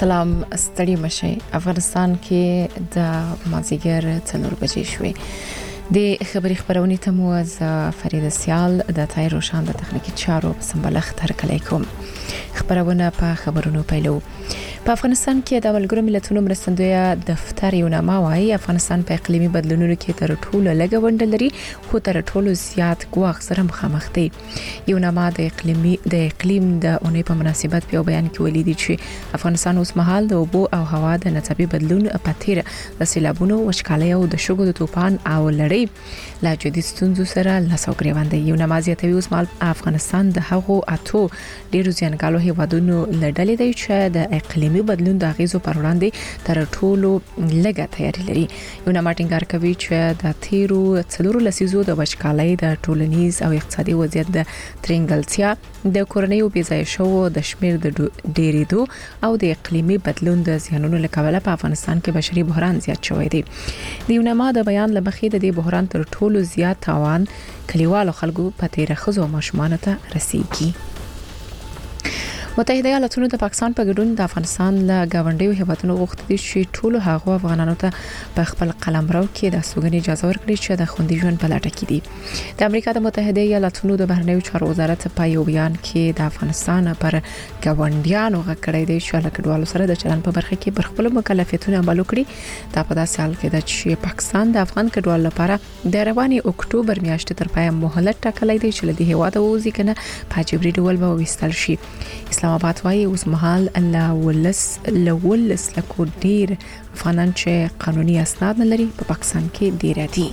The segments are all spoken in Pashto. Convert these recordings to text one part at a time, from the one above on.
سلام ستړي مشي. افغانستان کې د مازیګر 4 بجې شوې. د خبري خبرونې ته مو از فرید سیال د تای روشان د تخنیکی چارو په سمبلخ تر کلی کوم. خبرونه په خبرونو پیلو. په افغانستان کې د ملګرو ملتونو مرستندوی دفتر یو نامه وايي افغانستان په اقلیمي بدلونونو کې تر ټولو لږه ونډه لري خو تر ټولو زیات ګواښ سره مخامخ دي. یو نامه د اقلیم د اونۍ په مناسبت په بیان کې ولیدي چې افغانستان اوس مهال د اوبو او هوا د نسبي بدلون په تیر د سیلابونو وشکالۍ او د شګو د طوفان او لړۍ لا جدي ستونزو سره لاسو غریوند دی. یو نامه زیاتوي اوس مهال افغانستان د هغو اتو ډیرو ځانګړو هیوادونو لړلې دی چې د اقلیم بدلون د غیزو پر وړاندې تر ټولو لږه تیاری لري. یو نامه ټینګار کوي چې د تیرو 4 لسیزو د وشکالۍ د ټولنیز او اقتصادي وضعیت د ترنګلتیا د کورنیو بيځای شو د شمیر د ډیریدو او د اقلیمي بدلون د زیانونو لکوله په افغانستان کې بشري بحران زیات شوی دی. د یو نامه د بیان لمخې د دې بحران تر ټولو زیات تاوان کلیوالو خلکو په تیر خزو ماشومان ته رسیږي. متحده ایالاتونو د پاکستان په ګډون د افغانستان له گاونډیو هیوادونو غوښتي دي چې ټول هغه افغانانو ته په خپل قلمرو کې د سوګنې اجازه ورکړي چې د خوندي ژوند په لټه کې دي. د امریکا د متحده ایالاتونو د بهرنیو چارو وزارت په یو بیان کې د افغانستان پر گاونډیانو غکړې دي چې له کډوالو سره د چلن په برخه کې پر خپل مکلفیتونو عمل وکړي. دا په داسې حال کې ده چې پاکستان د افغان کډوالو لپاره د رواني اکتوبر میاشتې تر پای مهلت ټاکلی دی چې له دې هیواده وځي کنه په جبري ډول به وستل شي. اسلام آباد وايي اوس مهال لولس لکو ډیر افغانان چې قانوني اسناد نه لري په پاکستان کې ډیر دي.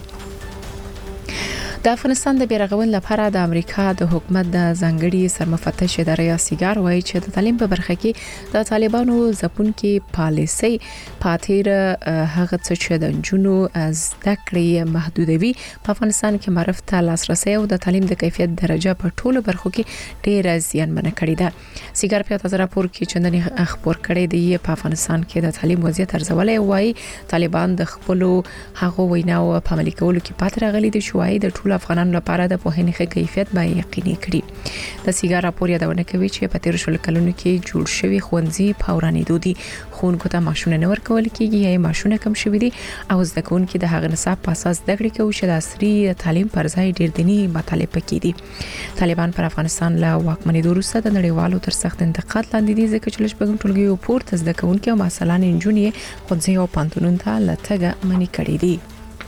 د افغانستان د بیرغون لپاره د امریکا د حکومت د ځنګړي سرمفتش ادارې سیګار وایي چې د تعلیم په برخه کې د طالبانو ځپونکي پالیسي پاتیر هغه څه چې د جنونو زده کړې محدودوي په افغانستان کې معرف ته لاسرسي او د تعلیم د کیفیت درجه په ټولو برخو کې ډیر زیانمن کړي ده. سیګار په تازه راپور کې چندنې خبر کړي دی په افغانستان کې د تعلیم وضعیت ارزولای وایي طالبان د خپل هغه ویناو په عملي کولو کې پاتې راغلي دي چې وایي د ټولو افغانانو لپاره د پوهنې ښه کیفیت به یقیني کړي. د سیګار راپور یادونه کوي چې په 13 کلونو کې جوړ شوی ښوونځي پاورانې دودي خونکو ته ماشونه نه ورکول کیږي یا ماشونه کم شوي دي او زده کوونکي د هغه نصاب په اساس زده کړې کوي چې د عصري تعلیم پر ځای ډیر دینی مطالب پکې دي. طالبان پر افغانستان له واکمنۍ وروسته د نړیوالو تر سخت انتقاد لاندې دي ځکه چې لږ ټولګي پورته زده کوونکي او مثلا انجونې ښوونځي او پانتونون ته لټګه منی کړې دي.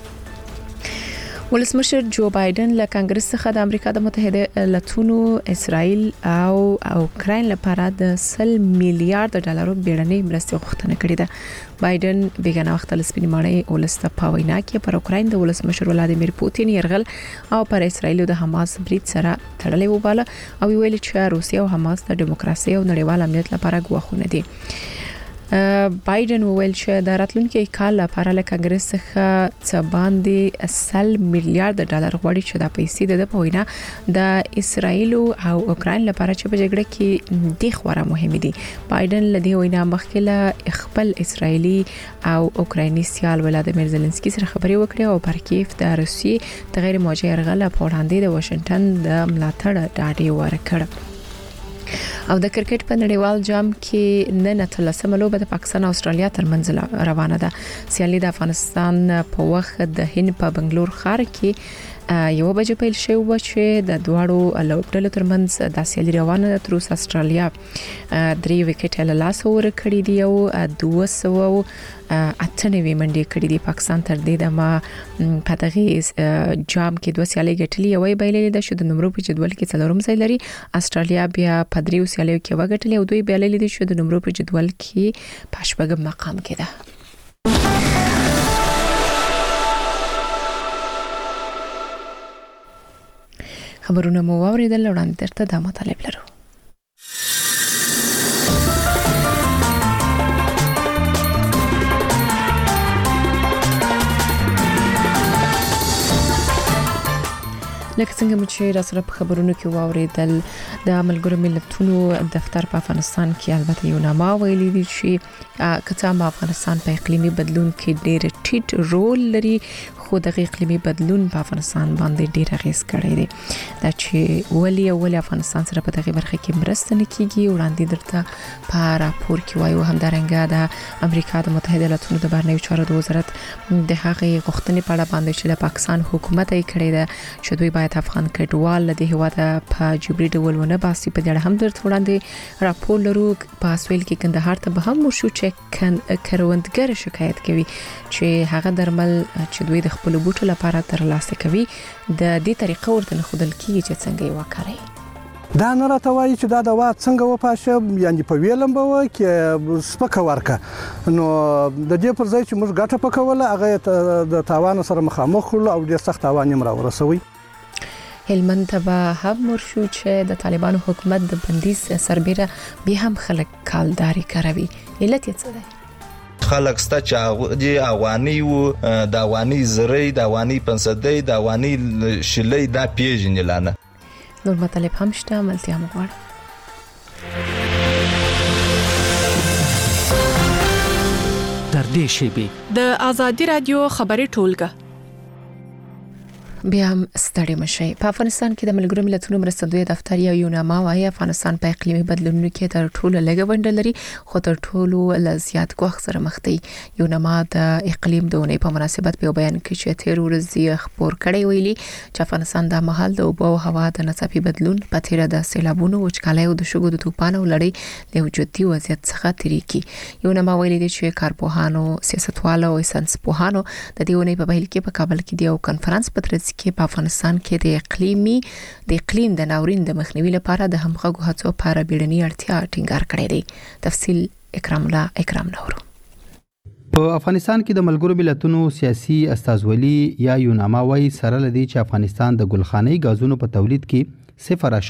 ولسمشر جو بایدن له کانګرس څخه د امریکا د متحده ایالاتونو اسرائیل او اوکراین لپاره د 100 میلیارډ ډالرو بیړنۍ مرستې غوښتنه کړې ده. بایدن بیګناه وخت له سپینې ماڼۍ ولسته په وینا کې پر اوکراین د ولسمشر ولادیمیر پوتین يرغل او پر اسرائیل د حماس برید سره تړلې وباله او ویل چې روسیه او حماس د دیموکراسي او نړیوال امنیت لپاره ګواښونه دي. بایدن وویل چې د راتلونکي کال لپاره له کانګرس څخه څه باندې 100 میلیارډ ډالر غواړي چې د پیسې د پوینا د اسرائیل او اوکراین لپاره چې په جګړه کې د خورا مهمه دي. بایدن له دې وینا مخکې له خپل اسرائیلي او اوکرایني سیال ولادیمیر زيلنسکي سره خبرې وکړې او پر کیف د روسیې د غیر موجه يرغل په وړاندې د واشنگټن د ملاتړ ډاډ ورکړ. او د کرکټ په نړیوال جام کې نن اتلسمه لوبه د پاکستان او استرالیا ترمنځ روانه ده. سیالي د افغانستان په وخت د هند په بنگلور ښار کې یو بجې پیل شوی و چې د دواړو لوبډلو ترمنځ د سیالي روانه تر اوسه استرالیا 3 وکټ له لاسه ورکړي دي او 298 منډې کړې دي. پاکستان تر دې دمه په دغه جام کې 2 سیالي ګټلې او بایللې ده چې د نمبر په جدول کې څلورم ځای لري. استرالیا بیا په 3 سیالیو کې وګټلې او دوی بایللې دي چې د نمبر په جدول کې په شپږم مقام کې ده. خبرونه مو واوریدل وړاندې درته د مطالب لرو. لکه څنګه چې را سره په خبرونو کې واوریدل د ملګرو ملتونو دفتر په افغانستان کې البته یو نامه ویلي دي چې کته افغانستان په اقلیمي بدلون کې ډېر ټیټ رول لري خو د اقلیمي بدلون په افغانستان باندې ډیر اغیز کړی دی دا چې ولې افغانستان سره په دغه برخه کې مرسته نکېږي وړاندې درته په راپور کې وایو همدارنګه د امریکا د متحده ایالاتونو د بهرنیو چارو د وزارت د هغه غوښتنې په اړه باندې چې له پاکستان حکومت یې کړی ده چې دوی باید افغان کډوال له هیواد په جبري ډول ونه باسي په دې اړه هم درته وړاندې راپور لرو په اسویل کې کندهار ته به هم وشو چې کروندګر شکایت کوي چې هغه درمل چې دوی د خپل بوټو لپاره ترلاسه کوي د دې طریقه ورته خودل کیږي چې څنګه یې وکړي دا نه راته وایي چې دا دوا څنګه وپاشه یعنی په ویلم به کې سپکه ورکه نو د دې پر ځای چې موږ ګټه پکوله هغه د تاوان سره مخامخ کړو او ډېر سخت تاوان یې راورسوي هلمند ته به هم ورشو چې د طالبانو حکومت د بندیز سربېره بیا هم خلک کالداري کوي علت یې څه دی خلک ستا چې اوانی و د اوانی زری د اوانی پنسدی د اوانی شلې دا پیژنلانه نور مطالب هم شته ملتیا مغواړم تر دې شیبې د ازادي رادیو خبري ټولګه بیا هم ستړي مشي په افغانستان کې د ملګرو ملتونو مرستندوی دفتر یا یوناما وايي افغانستان په اقلیمي بدلونونو کې تر ټولو لږه ونډه لري خو تر ټولو زیات ګواښ سره مخ دی یوناما د اقلیم د ونې په مناسبت په بیان کې چې تیر ورځ خبر کړی ویلي چې افغانستان د مهال د اوبو او هوا د ناڅاپي بدلون په تیر د سیلابونو وچکالۍ او د شګو د طوفان او لړۍ له وجودي وضعیت څخه تریکی یوناما ویلي چې کارپوهانو سیاستوالو او ساينسپوهانو د دې ونې په بهیر کې په کابل کې دی او کانفرنس په ترڅ کې په افغانستان کې د اقلیم د ناورین د مخنیوي لپاره د همغږو هڅو لپاره بیړني اړتیا ټینګار کړی دی تفصیل اکرام نورو په افغانستان کې د ملګرو ملتونو سیاسي استازولي یا یوناما وايي سره لدی چې افغانستان د ګلخانه‌ای غازونو په تولید کې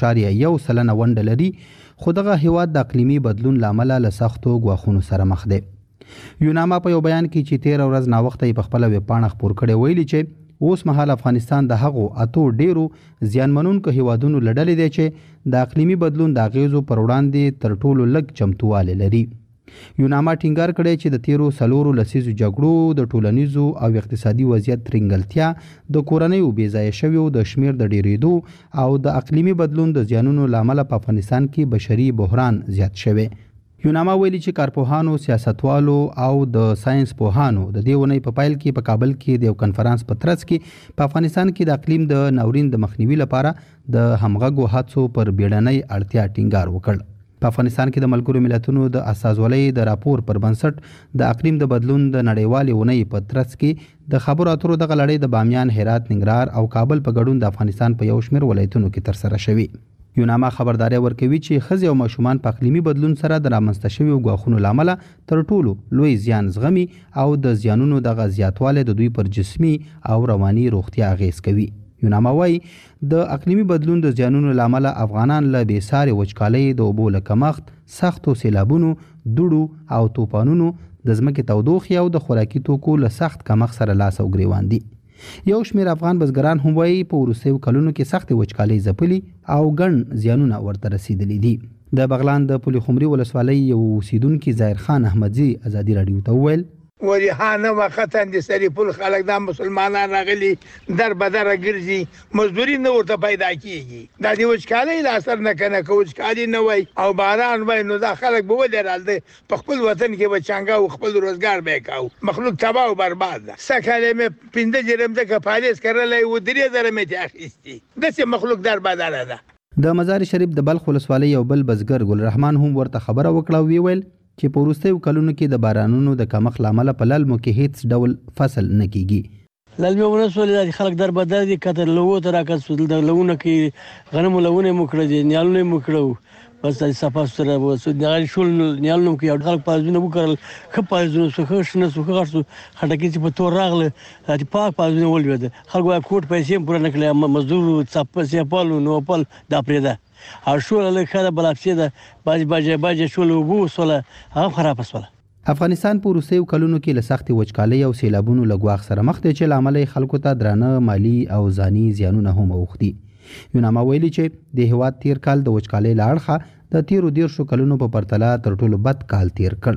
0.1% ونډه لري خو دغه هیواد د اقلیمي بدلون لامل له سختو غواخونو سره مخ دی یوناما په یو بیان کې چې 13 ورځ نا وخت په خپل ویب پاڼه خبر کړي ویلي چې اوس مهال افغانستان د هغو اتو ډیرو زیانمنونکو هیوادونو لړلې دی چې د اقلیمي بدلون د اغیزو پر وړاندې تر ټولو لږ چمتواله لري یوناما ټینګار کړی چې د تیرو سلورو لسیزو جګړو د ټولنیزو او اقتصادي وضعیت ترنګلتیا د کورنۍ او بیځای شویو د شمیر د ډیریدو او د اقلیمي بدلون د زیانونو لامل په افغانستان کې بشري بحران زیات شوی یوناما ویلي چې کارپوهانو سیاستوالو او د ساينس پوهانو د دې ونې په پایل کې په کابل کې د یو کانفرنس په ترڅ کې په افغانستان کې د اقلیم د ناورین د مخنیوي لپاره د همغږو هڅو پر بیړنۍ اړتیا ټینګار وکړ په افغانستان کې د ملګرو ملتونو د استازولۍ د راپور پر بنسټ د اقلیم د بدلون د نړیوالې ونې په ترڅ کې د خبرو اترو د غلړې د بامیان هرات ننګرهار او کابل په ګډون د افغانستان په یو شمېر ولایتونو کې تر سره شوی یوناما خبرداري ورکوي چې ښځې او ماشومان په اقلیمي بدلون سره د رامنځته شویو غواخونو لامل تر ټولو لوی زیان زغمي او د زیانونو د زیاتواله د دوی پر جسمي او رواني روغتیا اغیز کوي یوناما وايي د اقلیمي بدلون د زیانونو لامل افغانان له بیسارې وچکالۍ د اوبو له کمښت سختو سیلابونو دوړو او طوفانونو د ځمکې تودوخې او د خوراکي توکو له سخت کمښت سره لاس او ګریوان دي یو شمېر افغان بزګران هم وايي په وروستیو کلونو کې سخت وچکالۍ ځپلي او ګڼ زیانونه ورته رسیدلي دي د بغلان د پلخمري ولسوالۍ یو اوسیدونکي ظاهر خان احمدزي ازادي رادیو ته وویل وریحانه وخت د سریپل خلک د مسلمانان راغلي در بدر ګرځي مزدوري نه ورته پیدا کیږي د دې وچکالۍ له اثر نه کنه کوچکالي نه وای او باران وای نو د خلک به ولرال په خپل وطن کې بچانګه او خپل روزګار به کاو مخلوق تباہ او برباد ده سکهله مې پنده جرم د کفالیس کړلې و درې زره مې اخیستي دغه مخلوق در بدل ده د مزار شریف د بلخ ولسوالۍ یو بل بزګر ګل رحمان هم ورته خبره وکړه ویل چې په وروستیو کلونو کې د بارانونو د کمښت لامل په للمو کې هیڅ ډول فصل نه کیږي للمو ولسوالۍ د خلک در بدل دي کتر لوو تر راکړل د لوونه کې غنمو لوونه مکړه دي نیالونه مکړو بس د صفه سره وسو د شول نیالونه کې خلک پازونه وکړل خپازونه سخه شنه سخه غرسو خټکی چې په تور راغله د پاک پازونه ولوي خلک کوټ پیسې پوره نکړي مزدور صفه سیپالو نو پل د پرېده او شول له خاله بلافسي ده باجه شول وبو سره هغه خراب شول افغانستان په روسیو کلونو کې له سختي وچکالۍ او سیلابونو لګواخ سره مخ دی چې لامل خلکو ته درانه مالی او ځاني زیانونه هم اوختي یوناما ویلي چې د هیواد تیر کال د وچکالۍ لاړخه د تیرو 10 کلونو په پرتله تر ټولو بد کال تیر کړ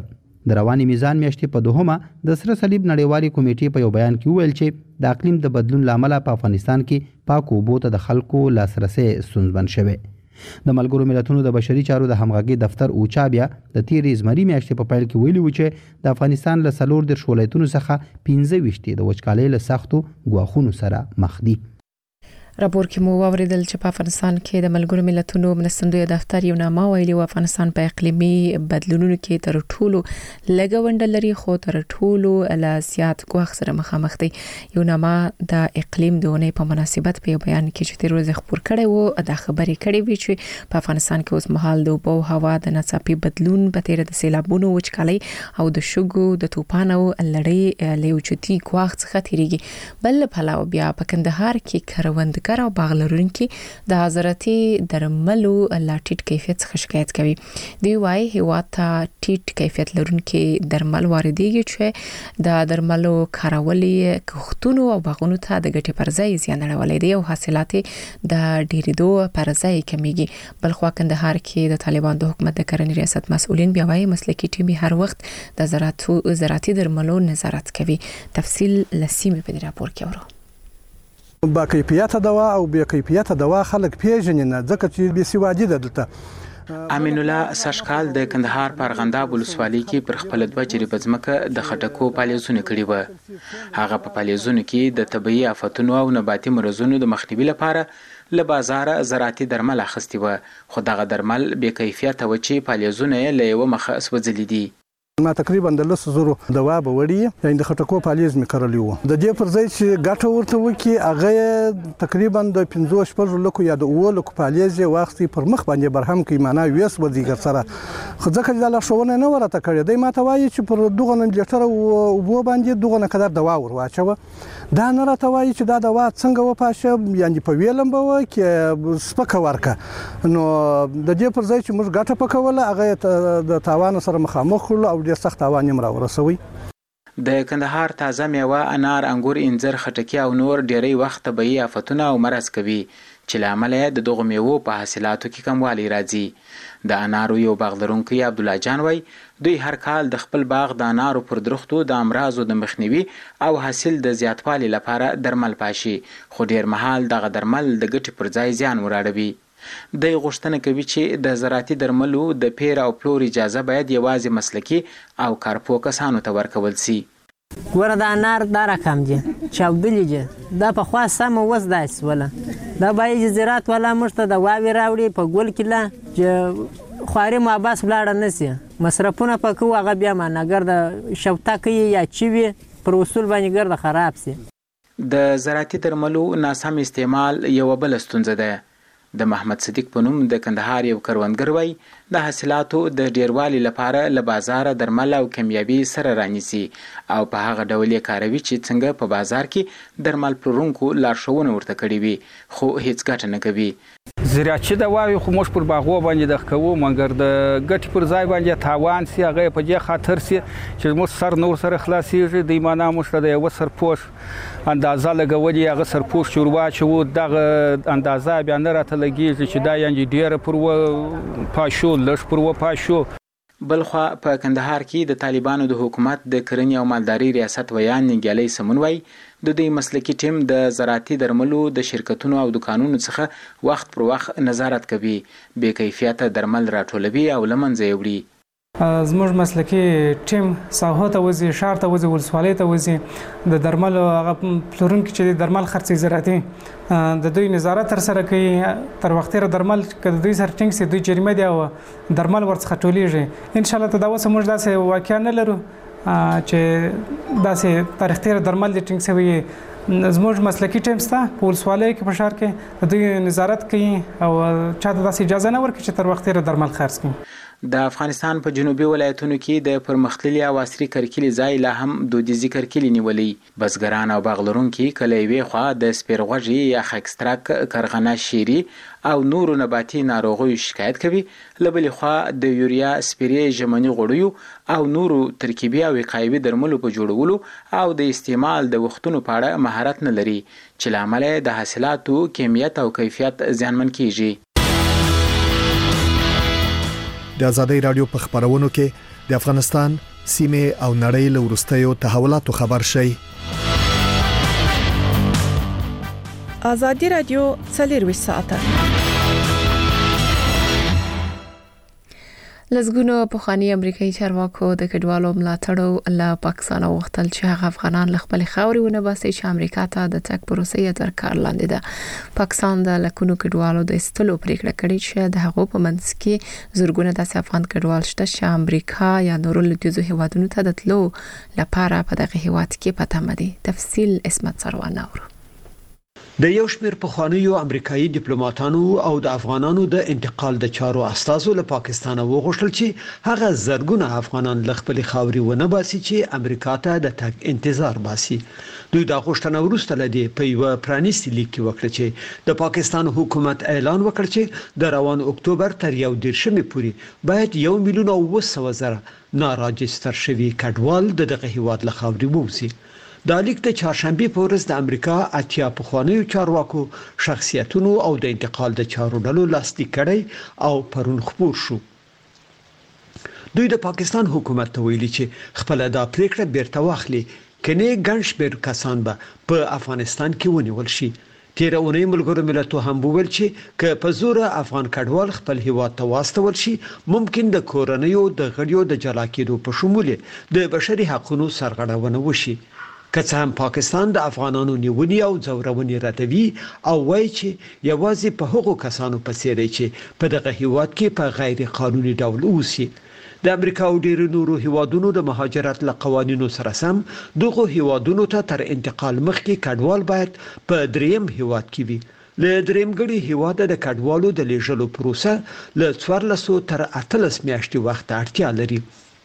د رواني میزان میاشتې په دوهمه د سره صلیب نړیوالي کمیټې په یو بیان کې وویل چې د اقلیم د بدلون لامل په افغانستان کې پاکو اوبو ته د خلکو لاسرسي ستونزمن شوی. د ملګرو ملتونو د بشري چارو د همغږي دفتر اوچا بیا د تیرې زمري میاشتې په پیل کې ویلي و چې د افغانستان له 14 ولایتونو څخه 15 د وچکالۍ له سختو ګواښونو سره مخ دي. راپور کې مو واوریدل چې په افغانستان کې د ملګرو ملتونو مرستندوی دفتر یو نامه ویلي و افغانستان په اقلیمي بدلونونو کې تر ټولو لږ ونډه لري خو تر ټولو لا زیات ګواښ سره مخامخ دي. یو نامه د اقلیم د ونې په مناسبت په بیان کې چې تیر ورځ خبر کړي وو د خبرې کړي وی چې په افغانستان کې اوس مهال د اوبو هوا د ناڅاپي بدلون په تیر د سیلابونو وچکالۍ او د شګو د طوفان او لړۍ له اوچتي ګواښ څخه تیریږي. بل پلاو بیا په کندهار کې کروند او باغ لرونکي د حضرتي درملو لا ټیټ کیفیت څخه شکایت کوي. دی وايي هوا ته ټیټ کیفیت لرونکي درمل واردېږي چې د درملو کارولې کښتونو او باغونو ته د ګټې پر ځای زیان اړولې دي او حاصلات د ډېرېدو پر ځای کمیږي. بل خو کندهار کې د طالبان د حکومت د کرنې ریاست مسؤلین بیا وايي مسلکي ټیمي هر وخت د زراعتي درملو نظارت کوي. تفصیل لسیمه په راپور کې اورو. با کیفیته دوا او بې کیفیته دوا خلک پیژني نه ځکه چې بې سوادي ده دلته. امین الله سشکال د کندهار په ارغنداب ولسوالۍ کې پر خپل دوه جریبه ځمکه د خټکو پالیزونه کړي و. هغه په پالیزونو کې د طبيعي آفتونو او نباتي مرزونو د مخنیوي لپاره له بازار زراعتي درمل اخیستي و خو دغه درمل بې کیفیته و چې پالیزونه یې له یو مخه سوځلي دي. ما تقریبا د 100,000 دوا به وړي یعنی د خټکو پالیز می کړلی وو. د دې پر ځای چې ګټه ورته وکي هغه تقریبا د 15 لکو یا د 9 لکو پالیز واخستي پر مخ باندې برهم کې معنا ویس ودیګر سره خو ځکه د لښونه نه ورته کړی دی. ما ته وایي چې پر دغه نن لیټر او بو باندې دغه نه قدر دوا ور واچوه. دا نه راته وایي چې دا دوا څنګه وپاشه یعنی په ویلم به کې سپکه ورکه. نو د دې پر ځای چې موږ ګټه پکوله هغه د تاوان سره مخامخ کړو او ډېر سخت تاوان یې راورسوي. د کندهار تازه میوه انار انګور انځر خټکی او نور ډېری وخت طبيعي آفتونه او مرض کوي چې لامل یې د دغه میوو په حاصلاتو کې کموالی راځي. د انارو یو باغ لرونکی عبد الله جان وای دوی هر کال د خپل باغ د انارو پر درختو د امراضو د مخنیوي او حاصل د زیاتوالي لپاره درمل پاشي خو ډیر مهال دغه درمل د ګټې پر ځای زیان وراړوي. د غوښتنه کوي چې د زراعتي درملو د پیر او پلور اجازه باید یوازې مسلکي او کارپوه کسانو ته ورکول شي. ګوره د انار دا رقم دي چاودلی دي دا په خوا سم وس داسې ولا دا باید زراعت ولا مشته د واوی راوړي په ګل کې لا چې خواري ماباس بلاړه نسی مصرفونه پکو هغه بیا مانګر د شوتا کوي یا چوي پر اصول باندې ګرد خراب سي. د زراعتي درملو ناسم استعمال یو بل ستونزه ده. د محمد صدیق په نوم د کندهار یو کروندګر وای د حاصلاتو د ډیروالي لپاره له بازار درمل او کیمیاوي سره رانیسي او په هغه ډول یې کاروي چې څنګه په بازار کې درمل پلورونکو لارښوونه ورته کړې وي خو هیڅ ګټه نه کوي. زراعتي دواوې خو موږ پر باغو باندې د کوو مګر د ګټې پر ځای باندې تاوان سي هغه په دې خاطر سي چې موږ سر نور سره خلاصيږي د ایمانه موږ د یو سرپوش اندازه لګولې هغه سرپوش چوروا چې دغه اندازه بیا نه راته لګیږي چې دا یعنی ډیره پر و پاشو لږ پر و پاشو. بلخوا په کندهار کې د طالبانو د حکومت د کرنې او مالداري ریاست ویان نګیالي سمون وای د دې مسلکي ټیم د زراعتي درملو د شرکتونو او دکانونو څخه وخت پر وخت نظارت کوي بې کیفیته درمل راټولوي او لمنځه وړي. زموږ مسلکي ټیم ساحو ته وځي شهر ته وځي ولسوالۍ ته وځي د درملو هغه پلورونکي چې درمل خرڅي زراعتي د دوی نظارت تر سره کوي تر وختره درمل کله دوی سره ټینګ سي دوی جریمه دی او درمل ورڅخه ټولېږي. ان شاء الله ته دا وسه موږ داسې واقعیا نه لرو چې داسې تاریخ تیر درمل د ټینګ سوي. زموږ مسلکي ټیم ستا په ولسوالۍ کې په شهر کې دوی نظارت کوي او چاته داسې اجازه نه ورکوي چې تر وختره درمل خرڅ کړي. د افغانستان په جنوبي ولایتونو کې د پرمختللي او عصري کرکلي ځای لا هم دودیزي کرکلي نیولې. بزګران او باغ لرونکي کله یوې خوا د سپیرغوږي یا خاکستراک کرغنه شیري او نورو نباتي ناروغیو شکایت کوي له بلې خوا د یوریا سپیرې ژمني غوړیو او نورو ترکیبي او وقایوي درملو په جوړولو او د استعمال د وختونو په اړه مهارت نه لري چې لامل د حاصلاتو کیمیت او کیفیت زیانمن کیږي. د آزادۍ رادیو په خبرونو کې د افغانستان سیمه او نړۍ له وروستیو تحولاتو خبر شئ. ازادي رادیو 24 ساعته. لزګونو پخوانی امریکایي چارواکو د کډوالو ملاتړو له پاکستان وغوښتل چې هغه افغانان له خپل خاورې ونه باسي چې امریکا ته د تګ پروسې تر کار لاندې ده. پاکستان د لکونو کډوالو د استلو پریکړه کړې چې د هغو په منځ کې زورګونه داسې افغان کډوال شته چې امریکا یا نورو لویدیځو هیوادونو ته د تلو لپاره په دغه هیواد کې پته مدي. تفصیل اسمت سروان اورو. د یو شمېر پخوانیو امریکایي ډیپلوماټانو او د افغانانو د انتقال د چارو استازو له پاکستان وغوښتل چې هغه زرګونه افغانان له خپل خاورې ونه باسي چې امریکا ته د تګ انتظار باسي. دوی دا غوښتنه وروسته لدی په یو پرانیستي لیک کې وکړه چې د پاکستان حکومت اعلان وکړ چې د روان اکتوبر تر 11 پورې باید 1,900,000 ناراجستر شوي کډوال دغه هیواد له خاورې ووځي. د لیک د چهارشنبه په ورځ د امریکا اتیا پخوانیو چارواکو شخصیتونو او د انتقال د چارو ډلو لاسلیک کړي او پرون خبر شو. دوی د پاکستان حکومت ته ویلي چې خپل د پریکړه بیرته واخلي کني ګنشبر کسان به په افغانستان کې ونیول شي. تیر اونۍ ملګرو ملتونو هم وویل چې که په زور افغان کډوال خپل هیواد ته واستول شي ممکن د کورنیو د غړیو د جلا کېدو په شمول د بشري حقوقو سرغړونه وشي. که څه هم پاکستان د افغانانو نیونی او ځورونې ردوي او وایي چې یوازې په هغو کسانو پسې دی چې په دغه هیواد کې په غیر قانوني ډول اوسي. د امریکا او ډیرو نورو هیوادونو د مهاجرت له قوانینو سره سم دغه هیوادونو ته تر انتقال مخکې کډوال باید په دریم هیواد کې وي. له درېمګړي هیواد د کډوالو د لیږلو پروسه له 14 تر 18 میاشتې وخت اړتیا لري.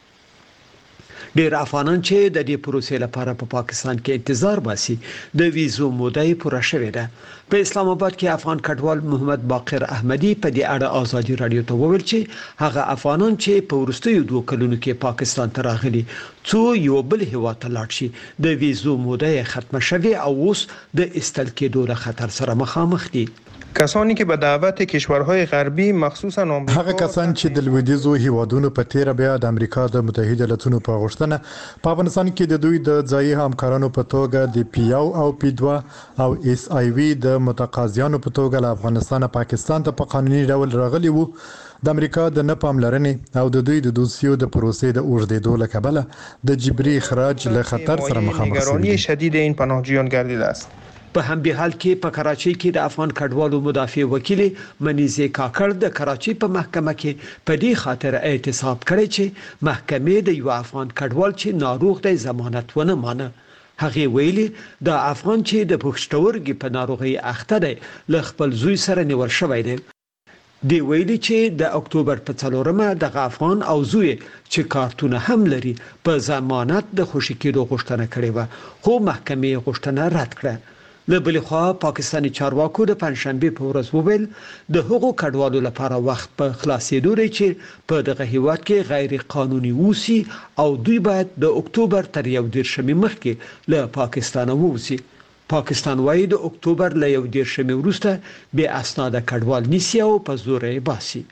ډیر افغانان چې د دې پروسې لپاره په پاکستان کې انتظار باسي د ویزو موده پوره شوې ده. په اسلام آباد کې افغان کډوال محمد باقر احمدي په دې اړه ازادي رادیو ته وویل چې هغه افغانان چې په وروستیو 2 کلونو کې پاکستان ته راغلي څو یو بل هیواد ته لاړ شي د ویزو موده ختمه شوه او اوس د استل کېدو له خطر سره مخامخ دي. کسانی که به دعوت کشورهای غربی مخصوصا آمریکا هغه کسان چې د لویدیځو هیوادونو په تیر بیا د امریکا د متحده ایالاتونو په غوښتنه په افغانستان کې د دوی د ځایي همکارانو په توګه د پی1 او پی2 او اس ای وی د متقاضیانو په توګه له افغانستان پاکستان ته په قانوني ډول راغلي وو. د امریکا د نه پاملرنې او د دوی د دوسیو د پروسې د اوږدېدو له کبله د جبري اخراج له خطر سره مخامخ نگرانی شدید این پناهجویان گردیده است. په همدې حال کې په کراچۍ کې د افغان کډوالو مدافع وکیل منیزه کاکړ د کراچۍ په محکمه کې په دې خاطر اعتصاب کړی چې محکمې د یو افغان کډوال چې ناروغ دی ضمانت ونه مانه. هغه ویلي د افغان چې د پښتورګي په ناروغي اخته دی له خپل زوی سره نیول شوی دی. دی ویلي چې د اکتوبر په 4مه د افغان او زوی چې کارتونه هم لري په ضمانت د خوشی کېدو غوښتنه کړې و خو محکمې غوښتنه رد کړه. له بل خوا پاکستاني چارواکو د پنځشنبه په ورځ وویل د هغو کډوالو لپاره وخت په خلاصېدو دی چې په دغه هیواد کې غیر قانوني ووسي او دوی باید د اکتوبر تر 11 مخکې له پاکستان ووسي. پاکستان وايي د اکتوبر له 11 وروسته به اسناد کډوال نیسي او په زور یې باسي.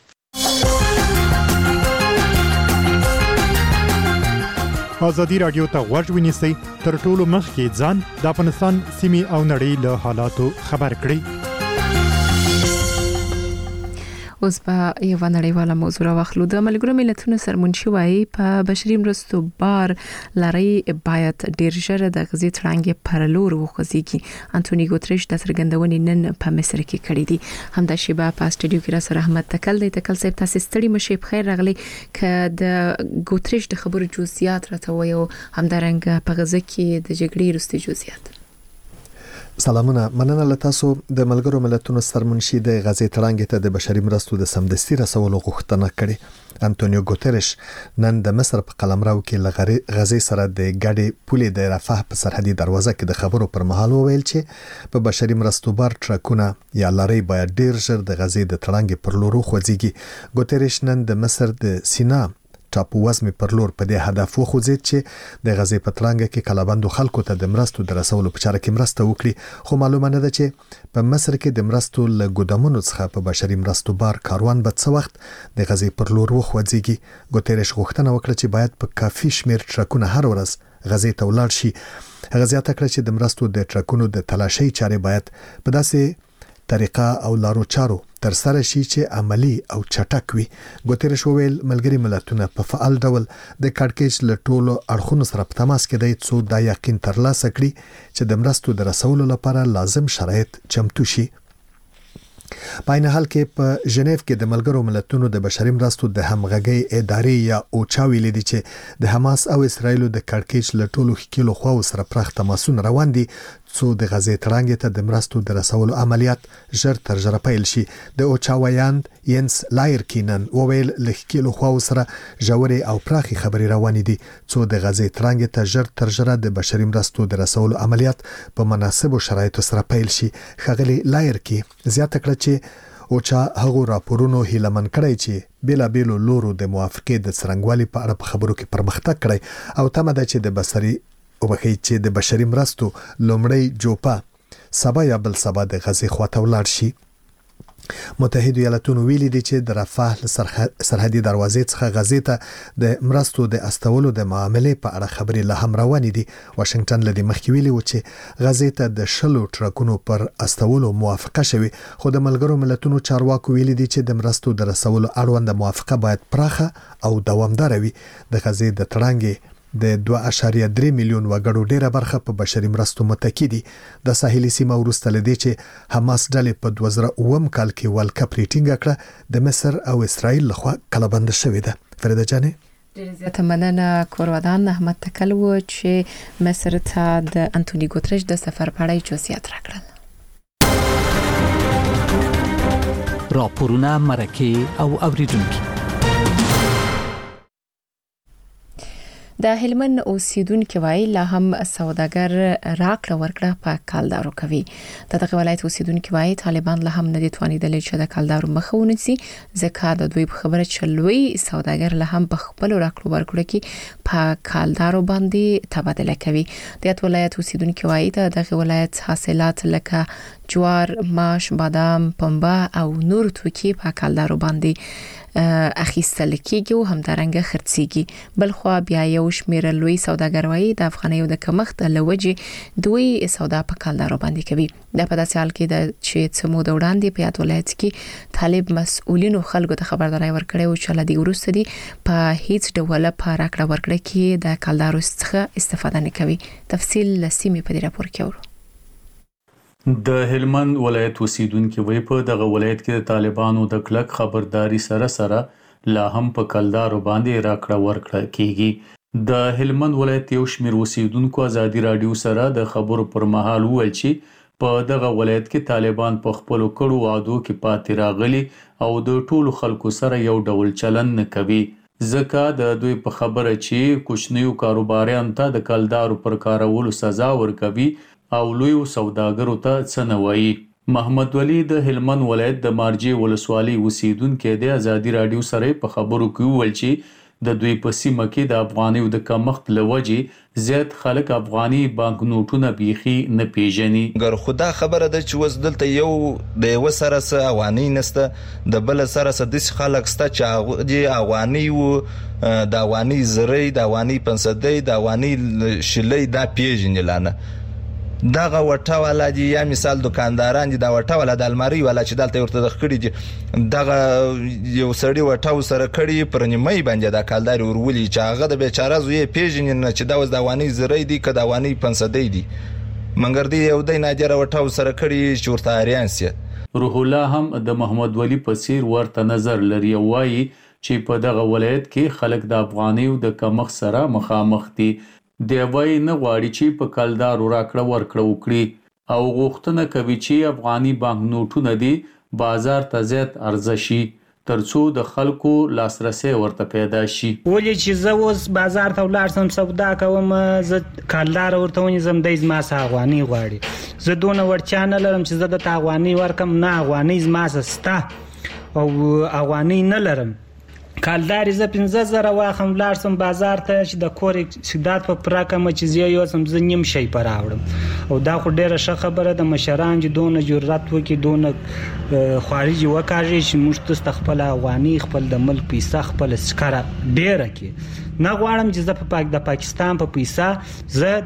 ازادي رادیو ته غوږ ونیسئ تر ټولو مخکې ځان د افغانستان سیمې او نړۍ له حالاتو خبر کړئ. اوس په یو نړیواله موضوع راوخلو. د ملګرو ملتونو سرمنشي وايي په بشري مرستو بار لري باید ډیر ژر د غزي ترانګ پر لور وخزيږي. انټونی ګوتریش د څرګندونې نن په مصر کې کړې دي. همدا شیبه په استډیو کې را سره احمد تکل دی. تکل صاحب تاسو ستړي مشه په خیر راغلي ک د ګوتریش د خبرو جزئیات راته وایو همدارنګ په غزه کې د جګړې وروستي جزئیات. سلامونه، مننه له تاسو. د ملګرو ملتونو سرمنشي د غزې تړانګ ته د بشري مرستو د سمدستي رسولو غوښتنه کړې. انټونیو ګوتریش نن د مصر په قلمرو کې له غزې سره د ګډې پولې د رفح په سرحدي دروازه کې د خبرو پر مهال وویل چې په بشري مرستو بار ټرکونه یا لاري باید ډیر ژر د غزې د تړانګ پر لور خوځيږي. ګوتریش نن د مصر د سینا ټاپو وزمې پر لور په دې هدف وخوځید چې د غزې په ترانګه کې کلابندو خلکو ته د مرستو د رسولو په چاره کې مرسته وکړي، خو معلومه نه ده چې په مصر کې د مرستو له ګودامونو څخه په بشري مرستو بار کاروان به څه وخت د غزې پر لور وخوځيږي. ګوتيرش غوښتنه وکړه چې باید په کافي شمیر ټرکونه هر ورځ غزې ته ولاړ شي. هغه زیاته کړه چې د مرستو د ټرکونو د تلاشي چارې باید په داسې طریقه او لارو چارو تر سره شي چې عملی او چټک وي. ګوتيرش وویل ملګری ملتونه په فعال ډول د کړکېچ له ټولو اړخونو سره په تماس کې دی څو دا یقین ترلاسه کړي چې د مرستو د رسولو لپاره لازم شرایط چمتو شي. په عین حال کې په ژنیف کې د ملګرو ملتونو د بشري مرستو د همغږي ادارې یا اوچا ویلي دي چې د حماس او اسرایل د کړکېچ له ټولو ښکیلو خواو سره پراخ تماسونه روان دي څو د غزې ترانګې ته د مرستو د رسولو عملیات ژر تر ژره پیل شي. د اوچا ویاند ینس لایرکینن وویل لښکیلو خواو سره ژورې او پراخي خبري روان دي څو د غزې ترانګې ته ژر تر ژره د بشري مرستو د رسولو عملیات په مناسبو شرایطو سره پیل شي. ښاغلي لایرکی زیاته کړه چې اوچا هغو راپورونو هیلمن کړی چې بلا بیلو لورو د موافقې د څرنګوالي په اړه په خبرو کې پرمختګ کړی او تمه ده چې د بشري مرستو لومړی جوپا سبا یا بل سبا د غزې خواته ولاړ شي. متحده ایالاتونو ویلي دي چې د رفاه سرحدي دروازې څخه غزې ته د مرستو د استولو د معاملې په اړه خبرې له هم روانې دي. واشنگټن له دې مخکې ویلي و چې غزې ته د 10 ټرکونو پر استولو موافقه شوه، خو د ملګرو ملتونو چارواکو ویلي دي چې د مرستو د رسولو اړوند موافقه باید پراخه او دوامدار وي. د غزې د ترانګې د 2.3 میلیون وګړو ډیره برخه په بشري مرستو متکی دي. د ساحلي سیمه وروسته لدی چې حماس ډلې په 2009 کال کې والکپ ریټینګ کړه د مصر او اسرائیل لخوا کلابند شوې ده. فريده جانې ډېر زیاته مننه. کورودان احمد تکل و چې مصر ته د انټونی ګوترش د سفر په اړه جزئیات راکړل. راپورونه مرکه او اوریدونکو. د هلمند اوسیدونکو وایي لا هم سوداګر راکړه ورکړه په کالدارو کوي. د دغه ولایت اوسیدونکو وایي طالبان لا هم نه دي توانیدلې چې د کالدارو مخه ونیسي، ځکه د دوی په خبره چلوي سوداګر لا هم په خپل راکړه ورکړه کې په کالدارو باندې تبادله کوي. د ولایت اوسیدونکو وایي دغه ولایت حاصلات لکه جوار، ماش، بادام، پنبه او نور توکي په کالدارو باندې اخیستل کیږي او همدارنګه خرڅيږي. بل خو بیا یو شمیر لوی سوداګر وایي د افغانیو د کمښت لوجې دوی سودا په کالدارو باندې کوي. د په داسې حال کې د چې څمو د وړاندې په یاد ولایت کې طالب مسؤلینو خلکو ته خبرداري ورکړې او چې لدی ورسته دي په هیڅ ډول په راکړه ورکړه کې د کالدارو څخه استفاده نه کوي. تفصیل لسیمه په دې راپور کې ورو. د هلمند ولایت اوسیدونکو وی په دغه ولایت کې د طالبانو د کلک خبرداري سره لا هم په کلدارو باندې راکړه ورکړه کیږي. د هلمند ولایت یو شمیر اوسیدونکو ازادي رادیو سره د خبرو پر مهال وویل چې په دغه ولایت کې طالبان په خپل کړو وعدو کې پاتې راغلي او د ټولو خلکو سره یو ډول چلن نه کوي، ځکه د دوی په خبره چې کوچنیو کاروباریان ته د کلدارو پر کارولو سزا ورکوي او لوی سوداګرو ته څه نه وایي. محمد ولی د هلمند ولایت د مارجې ولسوالۍ اوسیدونکو د ازادي رادیو سره په خبرو کې وویل چې د دوی په سیمه کې د افغانیو د کمښت لوجې زیات خلک افغاني بانک نوټونه بیخي نه پیژني. ګر خدا خبره ده چې وس دلته یو د یو سره سره افغاني نسته، د بل سره سره د خلک سته چې د افغاني وو د افغاني زری د افغاني پنسدې د افغاني شلې دا پیژنلانه. دغه وټه والا دي یا مثال دکانداران دي دا وټه والا د الماری والا چې دلته ورته د خړې دي دغه یو سړی وټه سره کړي پر نیمه باندې د کالدار ورولي چې هغه د بیچاره زوی پیژنې نه چې دا وز د وانی زری دي که د وانی پنسدې دي منګر دی یو د نادر وټه سره کړي چې ورته اریان سي. روح الله هم د محمد ولی پسیر ورته نظر لري او وايي چې په دغه ولایت کې خلک د افغانیو د کمښت سره مخامخ دي. دی وای نه غواړي چې په کلدارو راکړه ورکړه وکړي او غوښتنه کوي چې افغاني بانک نوټونه دي بازار ته زیات ارزشي ترڅو د خلکو لاسرسي ورته پیدا شي. ولې چې زه اوس بازار ته ولاړ سم سودا کوم زه کلدار ورته ونیزم د زما افغاني غواړي زه دونه ورچا نه لرم چې زه د افغاني ورکم نه افغاني زما سستا او افغاني نه لرم کالداري زه 15000 واخم لاړ سم بازار ته چې د کور استعداد په پراکه مچ زی یو سم ز نیم شي پر راوړم او دا خو ډیره ښه خبره د مشران چې دونه جرأت وکي دونه خارجي وکاږي چې موږ ته خپل افغاني خپل د ملک پیسه خپل سکره ډیره کی نه غواړم چې زه د پاکستان په پیسه زه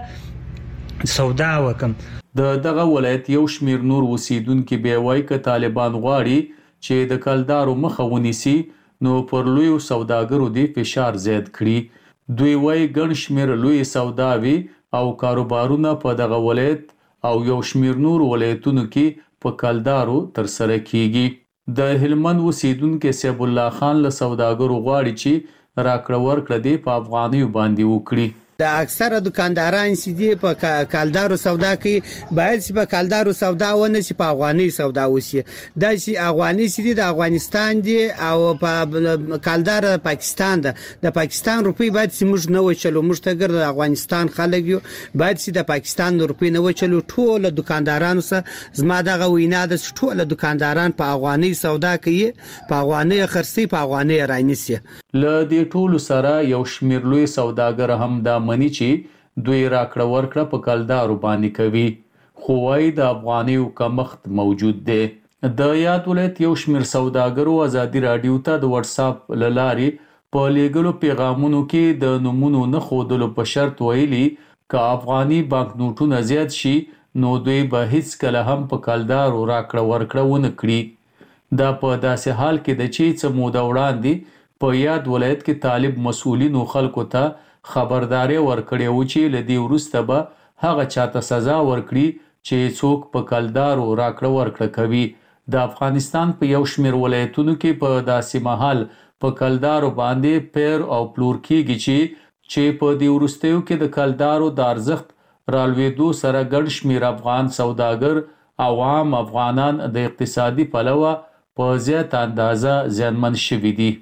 دلته سودا وکم. دغه ولایت یو شمیر نور اوسیدونکو به وایي ک طالبان غواړي چې د کلدارو مخه ونیسي نو پر لوی سوداګرو دی فشار زیات کړي. دوی وایي ګڼ شمیر لوی سوداوي او کاروبارونه په دغه ولایت او یو شمیر نور ولایتونو کې په کلدارو تر سره کیږي. د هلمند اوسیدونکو سیب الله خان له سوداګرو غواړي چې راکړه ورکړه دی په افغانیو باندې وکړي. د اکثره دکانداران چې دی په کالدارو سودا کوي باید چې په کالدارو سودا ونه چې په افغاني سودا وشي. دا چې افغاني چې دی د افغانستان دی او په کالدار پاکستان ده د پاکستان روپی باید چې موږ نه وچلو. موږ ته ګر د افغانستان خلک یو باید چې د پاکستان روپی نه وچلو. ټول دکاندارانو سره زما دغه وینا ده چې ټول دکانداران په افغاني سودا کوي په افغاني خرڅي په افغاني رانیسي. ل دې ټول سره یو شمیر لوی سوداګر هم د منی چې دوی راکړه ورکړه په کلدارو باندې کوي خو وايي د افغانیو کمښت موجود دی. د یاد ولایت یو شمیر سوداګرو ازادي رادیو ته د واتس اپ لارې په لیږلو پیغامونو کې د نمونو نه خودلو په شرط ویلي ک افغاني بانک نوټونه زیات شي نو دوی به هیڅ کله هم په کلدارو راکړه ورکړه ونه کړي. دا په داسې حال کې د چې څه موده وړاندې په یاد ولایت کې طالب مسؤلینو خلکو ته خبرداري ورکړې و چې لدی ورسته به هغه چاته سزا ورکړي چې څوک په کلدارو راکړه ورکړه کوي. د افغانستان په یو شمیر ولایتونو کې په داسې مهال په کلدارو باندې پیر او پلور کیږي چې په دې ورستیو کې د کلدارو د ارزښت رالوېدو سره ګڼ شمیر افغان سوداګر عوام افغانان د اقتصادي پلوه په زیات اندازه زیانمن شوي دي.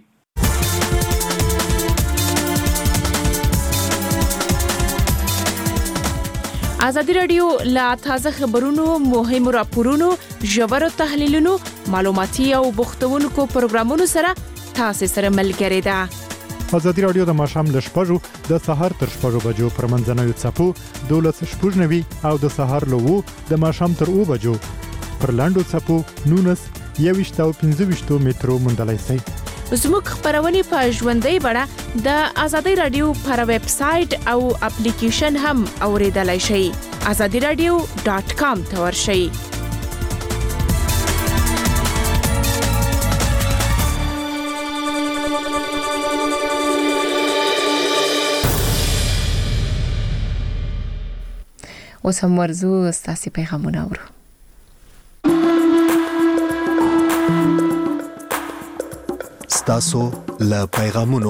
ازادي رادیو لا تازه خبرونو مهم راپورونو ژورو تحلیلونو معلوماتي او بوختونکو پروګرامونو سره تاسو سره ملګری ده. ازادي رادیو د ماښام ل 6:00 د سحر تر 6:00 بجو پر منځنوي څپو 12:90 او د سحر له 2 د ماښام تر 2 بجو پر لاندو څپو 19 او 15 مترو مندلای سي. زموږ خبرونه په ژوندۍ بڼه د ازادي رادیو پر ویب سټ او اپلیکیشن هم اوریدلای شئ. azadiradio.com ته ورشئ. اوس هم ورزو ستاسو پیغامونه اورو. تاسو له پیغامونو.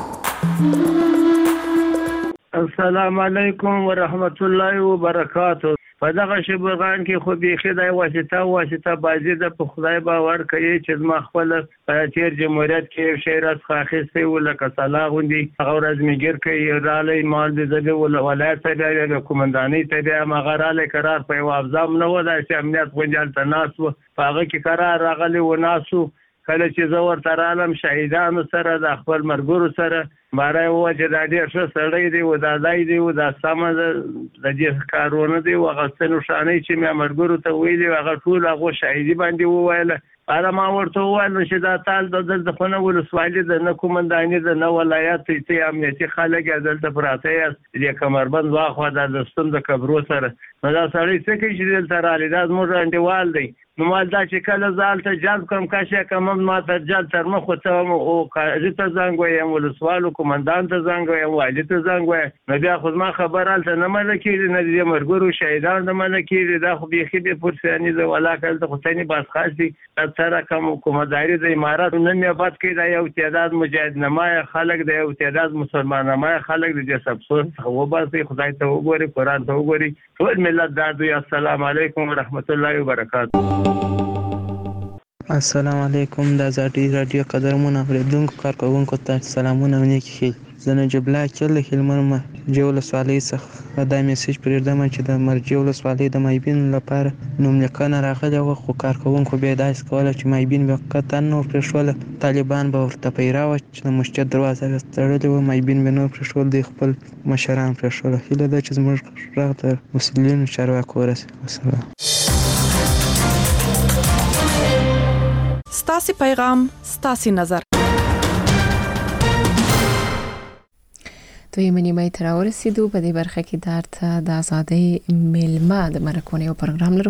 السلام علیکم ورحمت الله وبرکاتہ. په دغه شبغان کې خو به خدای واسطه بازي د خدای باور کوي چې ما خپل تیر جمهوریت کې شهرت خاخسته ولکه صلاح غوندي غورز میګر کوي رالي مال د ولایت د کومنداني ته مغراله قرار په افزام نه ودا چې امنیت غونډل تناس په هغه کې قرار راغلي و ناسو کله چې زور تر عالم شهیدانو سره د خپل مرګورو سره بارای وجه د دې څه سړی دی و د دای دی و د سم د دې کارونه دی و غسنو شانې چې مې مرګورو ته ویلي هغه ټول هغه شهیدی باندې وویل. اره ما ورته وویل چې دا تال د خونه ولسوالۍ د نه کومنداني د نه ولایت ته امنیتي خلک دلته پراته دي کمربند واخوا د ستون د کبرو سره نو دا سړی څه کوي چې دلته رالی دا زموږ انډیوال دی. نو مال دا چې کله زالته جلب کوم کاشه کوم ما ته جلب تر مخ ته او قاضي ته زنګ وایم ولسوالو کومندان ته زنګ وایم والي ته زنګ وایم نو بیا خو ما خبراله نه ملکی نه دې مرګورو شهیدان نه ملکی دا خو بيخي به پرسانی د ولاکل ته خصنی باس خاصي سره کومداري د امارات نه میاباد کې دا یو تعداد مجاهد نمای خلک د یو تعداد مسلمان نمای خلک د سبسور هو بس خدای ته وګوري قران ته وګوري ټول ملت دا دوی. السلام علیکم ورحمت الله وبرکاتہ. السلام علیکم د ازادي رادیو قدرمن اوریدونکو کارکونکو ته سلامونه ونیکي. زه نجیب الله کله هلمند مرجع ولسوالۍ څخه دا میسج پرېږدم چې د مرجع ولسوالۍ د مایبین لپاره نوملیکنه راغلی وه، خو کارکوونکو بیا داسې کوله چې مایبین به قطعا نور پرېښوله. طالبان به ورته پیرا وه چې د مسجد دروازه یې تړلې وه، مایبین به نور پرېښول، دوی خپل مشران پرېښوله. هیله ده چې زموږ غږ د مسؤلینو چارواکو ورسېږي. والسلام. ستاسو پیغام ستاسو نظر. دوی منیمای تر ورسېدو په دې برخه کې درته د ازادۍ میلمه د مرکونې او پروګرام لرو.